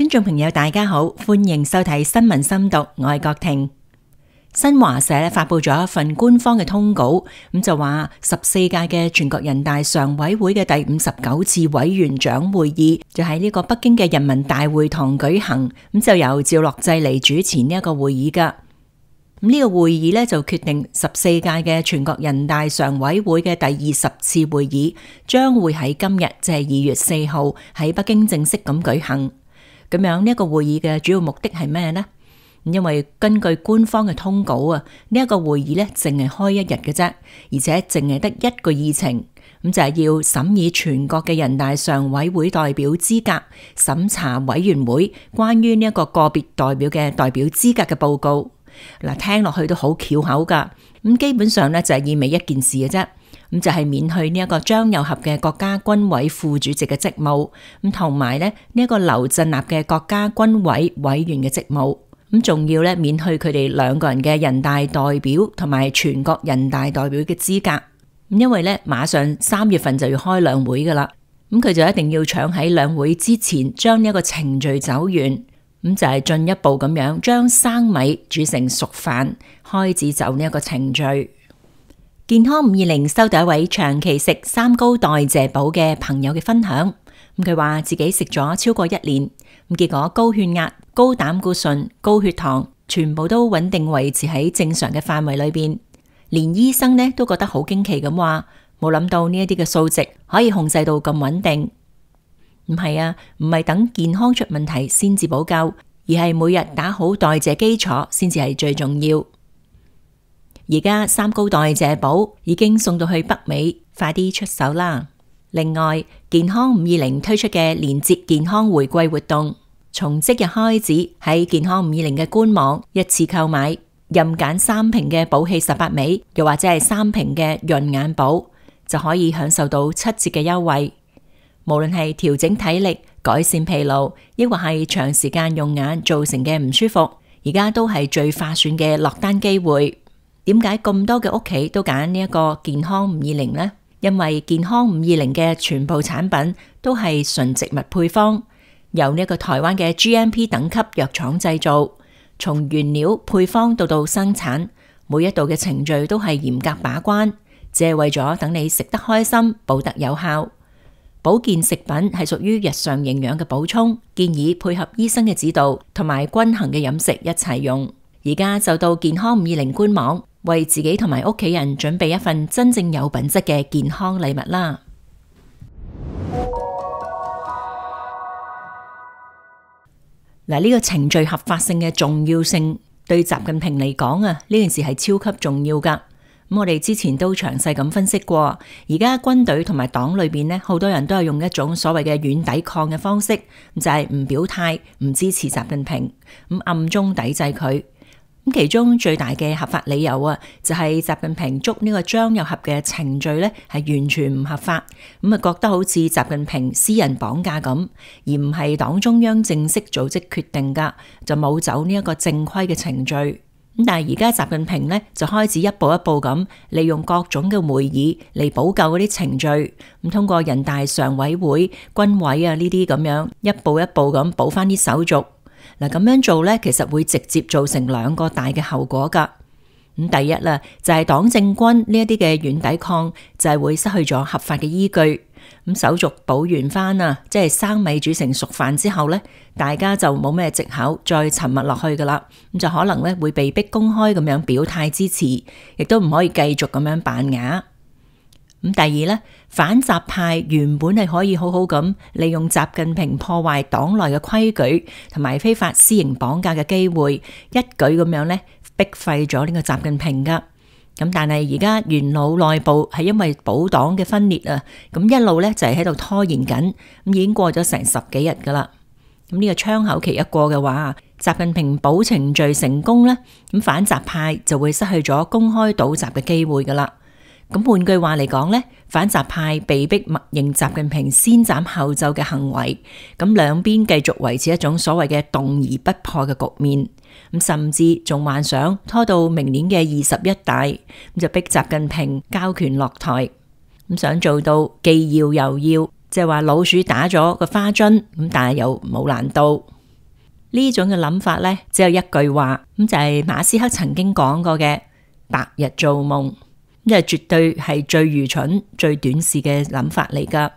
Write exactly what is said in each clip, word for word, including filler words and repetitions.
聽眾朋友大家好，歡迎收睇新聞深讀，我係郭婷。新華社咧發佈咗一份官方嘅通稿，咁就話十四屆嘅全國人大常委會嘅第五十九次委員長會議就喺呢個北京嘅人民大會堂舉行，咁就由趙樂際嚟主持呢一個會議噶。咁呢個會議咧就決定十四屆嘅全國人大常委會嘅第二十次會議將會喺今日，即係二月四號喺北京正式咁舉行。咁樣呢一個會議嘅主要目的係咩呢？因為根據官方嘅通稿啊，呢一個會議咧淨係開一日嘅啫，而且淨係得一個議程，咁就係要審議全國嘅人大常委會代表資格審查委員會關於呢一個個別代表嘅代表資格嘅報告。嗱，聽落去都好翹口噶，咁基本上咧就係意味一件事嘅啫。咁就係免去呢一個張又俠嘅國家軍委副主席嘅職務，咁同埋咧呢一個劉振立嘅國家軍委委員嘅職務，咁仲要咧免去佢哋兩個人嘅人大代表同埋全國人大代表嘅資格。咁因為咧馬上三月份就要開兩會噶啦，咁佢就一定要搶喺兩會之前將呢一個程序走完，咁就係進一步咁樣將生米煮成熟飯，開始走呢一個程序。健康五二零收到一位長期食三高代謝寶嘅朋友嘅分享，咁佢話自己食咗超過一年，咁結果高血壓、高膽固醇、高血糖全部都穩定維持喺正常嘅範圍裏邊，連醫生呢都覺得好驚奇咁話，冇諗到呢一啲嘅數值可以控制到咁穩定。唔係啊，唔係等健康出問題先至補救，而係每日打好代謝基礎先至係最重要。而家三高代謝寶已經送到去北美，快啲出手啦！另外，健康五二零推出嘅連結健康回饋活動，從即日開始喺健康五二零嘅官網一次購買，任揀三瓶嘅寶氣十八味，又或者係三瓶嘅潤眼寶，就可以享受到七折嘅優惠。無論係調整體力、改善疲勞，抑或係長時間用眼造成嘅唔舒服，而家都係最划算嘅落單機會。點解咁多嘅屋企都揀呢一個健康五二零呢？因為健康五二零嘅全部產品都係純植物配方，由呢一個台灣嘅 G M P 等級藥廠製造，從原料配方到到生產，每一道嘅程序都係嚴格把關，只係為咗等你食得開心，補得有效。保健食品係屬於日常營養嘅補充，建議配合醫生嘅指導同埋均衡嘅飲食一齊用。而家就到健康五二零官網，為自己同埋屋企人準備一份真正有品質嘅健康禮物啦！嗱，呢個程序合法性嘅重要性，對習近平嚟講啊，呢件事係超級重要噶。咁我哋之前都詳細咁分析過，而家軍隊同埋黨裏邊呢，好多人都係用一種所謂嘅軟抵抗嘅方式，就係唔表態，唔支持習近平，咁暗中抵制佢。咁其中最大嘅合法理由啊，就係習近平捉呢個張又俠嘅程序咧，係完全唔合法，咁啊覺得好似習近平私人綁架咁，而唔係黨中央正式組織決定噶，就冇走呢一個正規嘅程序。咁但係而家習近平咧就開始一步一步咁利用各種嘅會議嚟補救嗰啲程序，咁通過人大常委會、軍委啊呢啲咁樣一步一步咁補翻啲手續。嗱，咁樣做咧，其實會直接造成兩個大嘅後果噶。咁第一啦，就係黨政軍呢一啲嘅軟抵抗就係會失去咗合法嘅依據。咁手續補完翻啊，即係生米煮成熟飯之後咧，大家就冇咩藉口再沉默落去噶啦。咁就可能咧會被逼公開咁樣表態支持，亦都唔可以繼續咁樣扮啞。咁第二咧，反習派原本係可以好好咁利用習近平破壞黨內嘅規矩同埋非法私刑綁架嘅機會，一舉咁樣咧逼廢咗呢個習近平噶。咁但係而家元老內部係因為保黨嘅分裂啊，咁一路咧就係喺度拖延緊，咁已經過咗成十幾日噶啦。咁呢個窗口期一過嘅話，習近平保程序成功咧，咁反習派就會失去咗公開倒習嘅機會噶啦。咁換句話嚟講咧，反習派被逼默認習近平先斬後奏嘅行為，咁兩邊繼續維持一種所謂嘅動而不破嘅局面，咁甚至仲幻想拖到明年嘅二十一大，咁就逼習近平交權落台，咁想做到既要又要，即係話老鼠打咗個花樽，咁但係又冇難度。 呢種嘅諗法呢，只有一句話，咁就係馬斯克曾經講過嘅白日做夢，咁就絕對係最愚蠢、最短視嘅諗法嚟噶。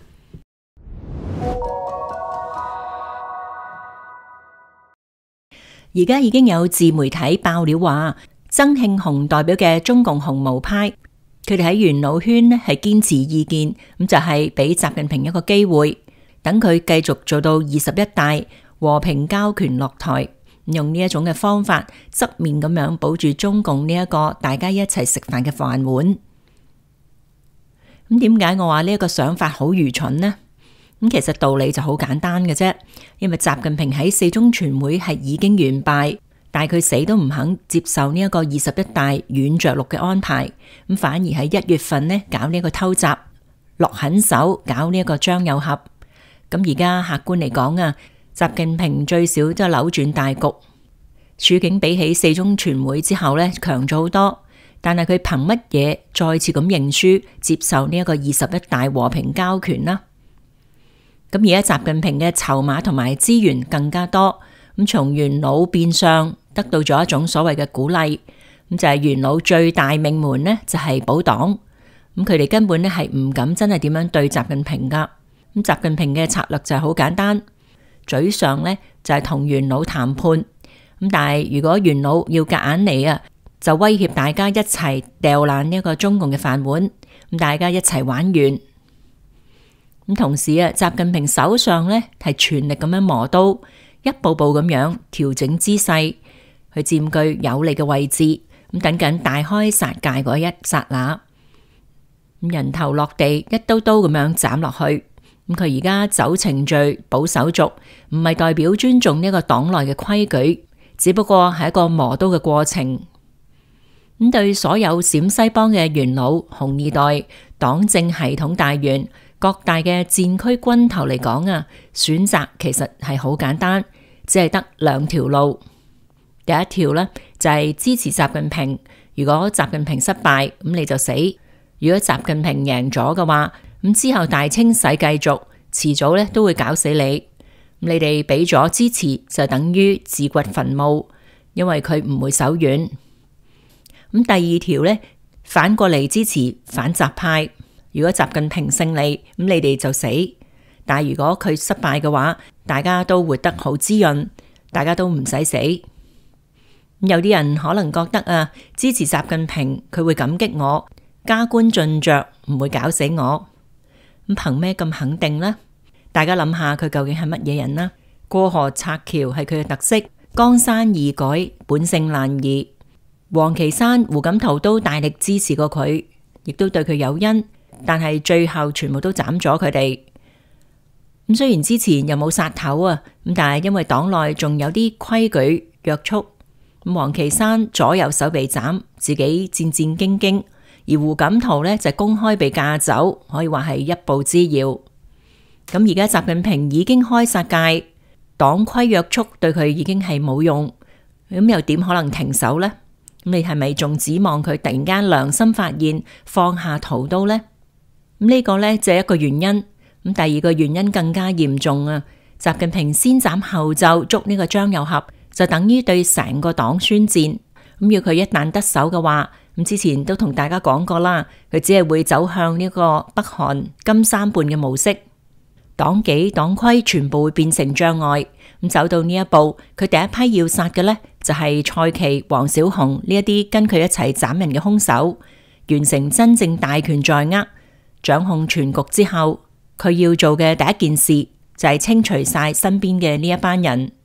而家已經有自媒體爆料話，曾慶紅代表嘅中共紅毛派，佢哋喺元老圈呢係堅持意見，咁就係俾習近平一個機會，等佢繼續做到二十一大和平交權落台，用呢一種嘅方法側面咁樣保住中共呢一個大家一齊食飯嘅飯碗。咁點解我話呢一個想法好愚蠢呢？咁其實道理就好簡單嘅啫，因為習近平喺四中全會係已經完敗，但係佢死都唔肯接受呢一個二十一大軟着陸嘅安排，咁反而喺一月份呢搞呢個偷襲，落狠手搞呢一個張又俠。咁而家客觀嚟講啊，習近平最少都扭轉大局，處境比起四中全會之後呢強咗好多。但係佢憑乜嘢再次咁認輸，接受呢一個二十一大和平交權呢？咁而家習近平嘅籌碼同埋資源更加多，咁從元老變相得到咗一種所謂嘅鼓勵，咁就係元老最大命門呢就係保黨，咁佢哋根本呢係唔敢真係點樣對習近平噶。咁習近平嘅策略就係好簡單，嘴上呢就係同元老談判，咁但係如果元老要夾硬嚟啊，就威脅大家一齊掉爛呢一個中共嘅飯碗，咁大家一齊玩完。咁同時啊，習近平手上呢係全力咁樣磨刀，一步步咁樣調整姿勢，去佔據有利嘅位置，咁等緊大開殺戒嗰一剎那，咁人頭落地，一刀刀咁樣斬落去。咁佢而家走程序、保手續，唔係代表尊重呢個黨內嘅規矩，只不過係一個磨刀嘅過程。咁對所有陝西幫嘅元老、紅二代、黨政系統大員、各大嘅戰區軍頭嚟講啊，選擇其實係好簡單，只係得兩條路。第一條呢，就係支持習近平，如果習近平失敗，咁你就死；如果習近平贏咗嘅話，咁之後大清洗繼續，遲早呢都會搞死你。你哋俾咗支持，就等於自掘墳墓，因為佢唔會手軟。咁第二條呢，反過嚟支持反習派。如果習近平勝利，咁你哋就死；但係如果佢失敗嘅話，大家都活得好滋潤，大家都唔使死。有啲人可能覺得啊，支持習近平佢會感激我，加官進爵，唔會搞死我。咁憑咩咁肯定呢？大家諗下佢究竟係乜嘢人呢？過河拆橋係佢嘅特色，江山易改，本性難移。王岐山、胡錦濤都大力支持過佢，亦都對佢有恩。但係最後全部都斬咗佢哋。咁雖然之前又冇殺頭啊，咁但係因為黨內仲有啲規矩約束，咁王岐山左右手被斬，自己戰戰兢兢，而胡錦濤呢就公開被架走，可以話係一步之遙。咁而家習近平已經開殺戒，黨規約束對佢已經係冇用，咁又點可能停手呢？咁你係咪仲指望佢突然間良心發現放下屠刀呢？咁呢個呢，就係一個原因，咁第二個原因更加嚴重啊！習近平先斬後奏捉呢個張又俠，就等於對成個黨宣戰。咁要佢一旦得手嘅話，咁之前都同大家講過啦，佢只係會走向呢個北韓金三胖嘅模式，黨紀黨規全部會變成障礙。咁走到呢一步，佢第一批要殺嘅呢，就係蔡奇、黃小紅呢一啲跟佢一齊斬人嘅兇手，完成真正大權在握。掌控全局之後，佢要做嘅第一件事就係清除晒身邊嘅呢一班人。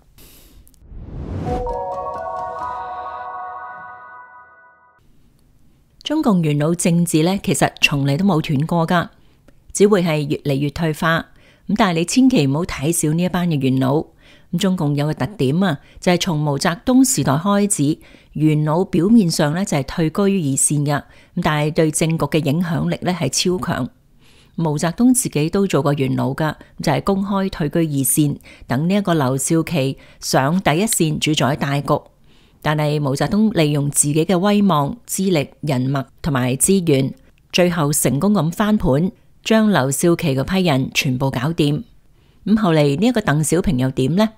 中共元老政治呢，其實從嚟都冇斷過噶，只會係越嚟越退化。咁但係你千祈唔好睇小呢一班嘅元老。咁中共有個特點啊，就係從毛澤東時代開始，元老表面上呢就係退居於二線噶，咁但係對政局嘅影響力呢係超強。毛澤東自己都做過元老噶，就係公開退居二線，等呢一個劉少奇上第一線主宰大局。但係毛澤東利用自己嘅威望、資歷、人脈同埋資源，最後成功咁翻盤，將劉少奇嗰批人全部搞掂。咁後嚟呢一個鄧小平又點呢？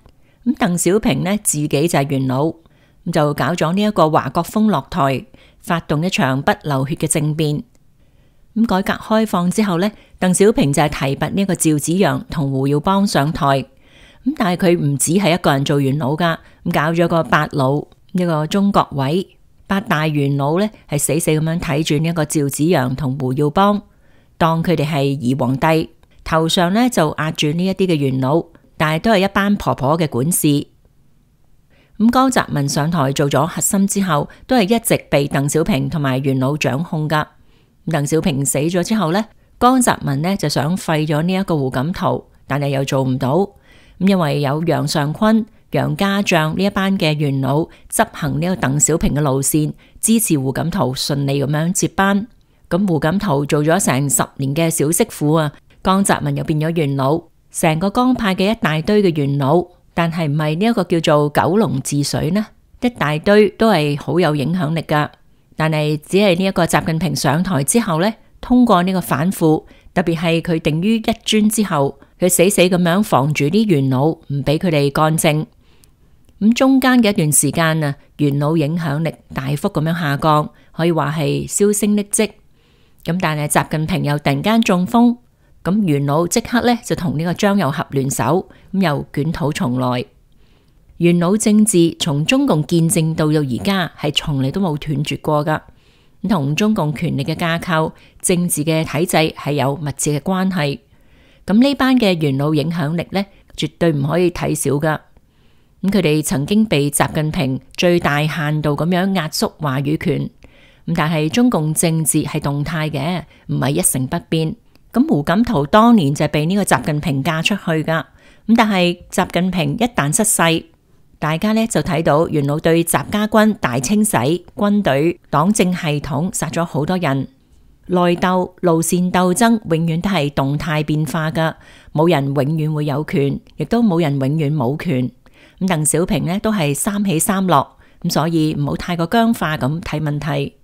咁鄧小平呢，自己就係元老，咁就搞咗呢一個華國鋒落台，發動一場不流血嘅政變。咁改革開放之後呢，鄧小平就係提拔呢一個趙紫陽同胡耀邦上台。咁但係佢唔止係一個人做元老噶，咁搞咗個八老，一個中國委，八大元老呢係死死咁樣睇住呢一個趙紫陽同胡耀邦，當佢哋係二皇帝，頭上呢就壓住呢一啲嘅元老，但係都係一班婆婆嘅管事。咁江澤民上台做咗核心之後，都係一直被鄧小平同埋元老掌控噶。鄧小平死咗之後呢，江澤民呢就想廢咗呢一個胡錦濤，但係又做唔到。咁因為有楊尚昆、楊家將呢一班嘅元老執行呢個鄧小平嘅路線，支持胡錦濤順利咁樣接班。咁胡錦濤做咗成十年嘅小媳婦啊，江澤民又變咗元老，成個江派嘅一大堆嘅元老，但係唔係呢一個叫做九龍治水呢？一大堆都係好有影響力噶，但係只係呢一個習近平上台之後呢，通過呢個反腐，特別係佢定於一尊之後，佢死死咁樣防住啲元老，唔俾佢哋幹政。咁中間嘅一段時間啊，元老影響力大幅咁樣下降，可以話係銷聲匿跡。咁但係習近平又突然間中風，咁元老即刻咧就同呢個張又俠聯手，咁又捲土重來。元老政治從中共建政到到而家係從嚟都冇斷絕過噶，咁同中共權力嘅架構、政治嘅體制係有密切嘅關係。咁呢班嘅元老影響力呢，絕對唔可以睇小噶。咁佢哋曾經被習近平最大限度咁樣壓縮話語權。咁但係中共政治係動態嘅，唔係一成不變。咁胡錦濤當年就係被呢個習近平嫁出去噶。咁但係習近平一旦失勢，大家呢就睇到元老對習家軍大清洗，軍隊、黨政系統殺咗好多人。內鬥、路線鬥爭永遠都係動態變化噶，冇人永遠會有權，亦都冇人永遠冇權。咁鄧小平呢都係三起三落，咁所以唔好太過僵化咁睇問題。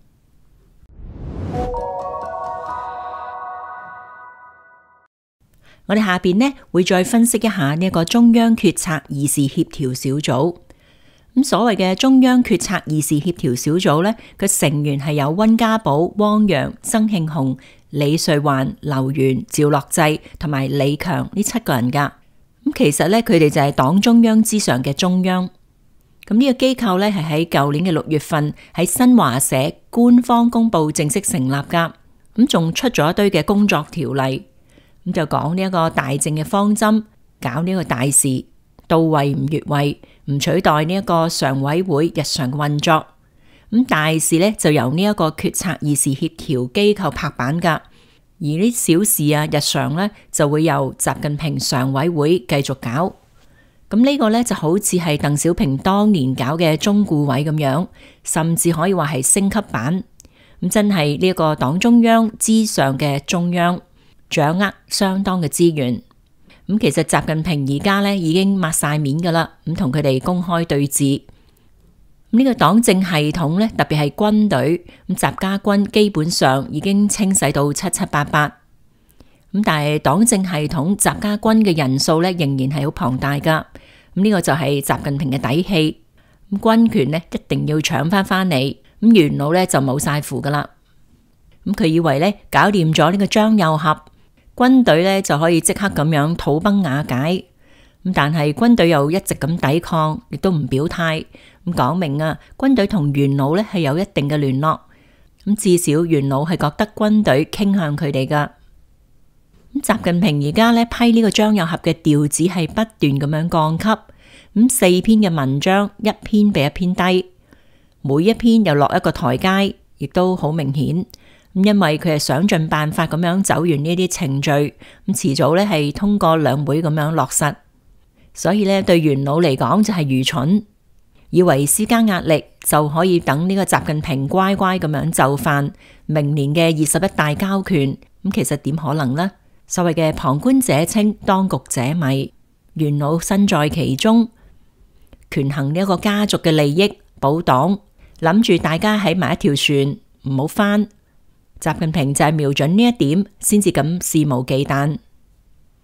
我哋下邊呢會再分析一下呢一個中央決策議事協調小組。咁所謂嘅中央決策議事協調小組呢，佢成員係有溫家寶、汪洋、曾慶紅、李瑞環、劉源、趙樂際同埋李強呢七個人噶。咁其實呢，佢哋就係黨中央之上嘅中央。咁呢個機構呢，係喺舊年嘅六月份喺新華社官方公布正式成立噶。咁仲出咗一堆嘅工作條例，咁就講呢一個大政嘅方針，搞呢個大事，到位唔越位，唔取代呢一個常委會日常嘅運作。咁大事呢，就由呢一個決策議事協調機構拍板噶，而呢小事啊日常呢，就會由習近平常委會繼續搞。咁呢個呢，就好似係鄧小平當年搞嘅中顧委咁樣，甚至可以話係升級版。咁真係呢一個黨中央之上嘅中央，掌握相當嘅資源。咁其實習近平而家咧已經抹晒面噶啦，咁同佢哋公開對峙。咁呢個黨政系統咧，特別係軍隊，咁習家軍基本上已經清洗到七七八八。咁但係黨政系統習家軍嘅人數咧，仍然係好龐大噶。咁呢個就係習近平嘅底氣。咁軍權咧一定要搶翻翻嚟，咁元老咧就冇晒符噶啦。咁佢以為咧搞掂咗呢個張又俠，軍隊咧就可以即刻咁樣土崩瓦解。咁但係軍隊又一直咁抵抗，亦都唔表態，咁講明啊，軍隊同元老咧係有一定嘅聯絡。咁至少元老係覺得軍隊傾向佢哋噶。咁習近平而家咧批呢個張又俠嘅調子係不斷咁樣降級。咁四篇嘅文章，一篇比一篇低，每一篇又落一個台階，亦都好明顯。咁因為佢係想盡辦法咁樣走完呢啲程序，咁遲早咧係通過兩會咁樣落實。所以咧對元老嚟講就係愚蠢，以為施加壓力就可以等呢個習近平乖乖咁樣就範明年嘅二十一大交權。咁其實點可能呢？所謂嘅旁觀者清，當局者迷，元老身在其中，權衡呢一個家族嘅利益，保黨，諗住大家喺埋一條船，唔好翻。習近平就係瞄準呢一點，先至咁肆無忌憚。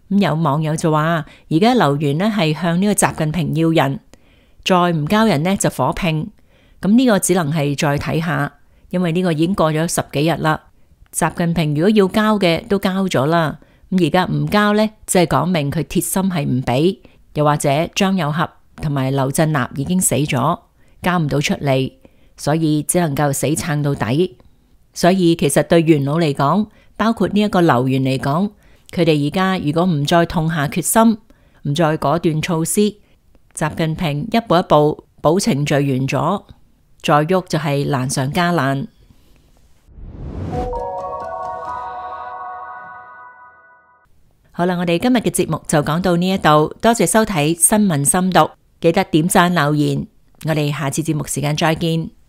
咁有網友就話，而家劉源呢係向呢個習近平要人，再唔交人呢就火拼。咁呢個只能係再睇下，因為呢個已經過咗十幾日啦。習近平如果要交嘅都交咗啦，咁而家唔交呢，即係講明佢鐵心係唔俾，又或者張又俠同埋劉振立已經死咗，交唔到出嚟，所以只能夠死撐到底。所以其實對元老嚟講，包括呢一個劉源嚟講，佢哋而家如果唔再痛下決心，唔再果斷措施，習近平一步一步保程序完咗，再喐就係難上加難。好啦，我哋今日嘅節目就講到呢一度，多謝收睇新聞深讀，記得點讚留言，我哋下次節目時間再見。